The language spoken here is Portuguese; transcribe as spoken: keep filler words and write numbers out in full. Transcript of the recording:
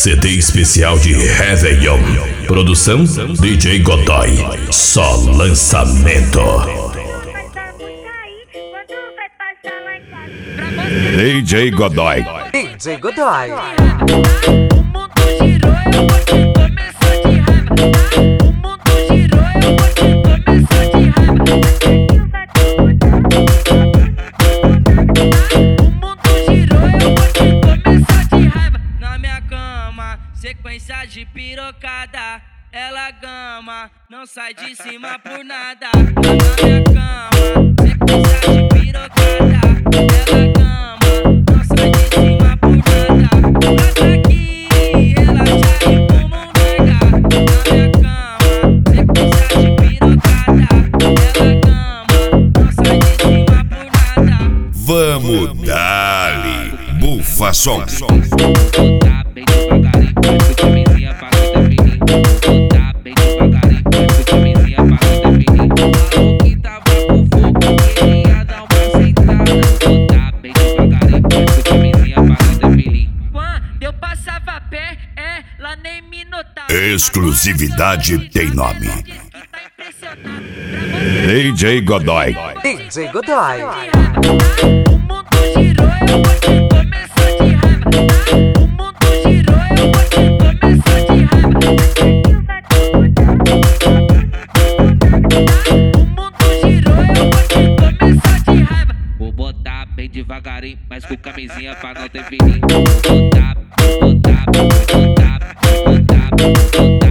C D especial de Réveillon. Produção D J Godoy. Só lançamento. D J Godoy. D J Godoy. O mundo girou, eu vou te começar de raiva. O mundo girou, eu vou te começar de raiva. O mundo girou, eu vou te começar de raiva. Na minha cama, sequência de pirocada. Ela gama, não sai de cima por nada. Na minha cama, sequência de pirocada. Ela gama, não sai de cima por nada. Bota aqui, ela já me como um larga. Na minha cama, sequência de pirocada. Ela gama, não sai de cima por nada. Vamos dali, bufa som. Botar bem devagarinho, vai pro camisinha pra não definir. Botar bem devagarinho, vai pro camisinha pra não definir. Falou que tava com fogo, queria dar uma sentada. Botar bem devagarinho, vai pro camisinha pra não definir. Quando eu passava a pé, ela nem me notava. Exclusividade tem nome. Tá impressionado pra você. D J Godoy. D J Godoy. O mundo girou, eu vou te começar de raiva. O mundo girou, eu vou te começar de raiva. O mundo girou, eu vou te começar de raiva. Vou botar bem devagarinho, mas com camisinha pra não definir. Vou botar, botar, botar, botar, botar.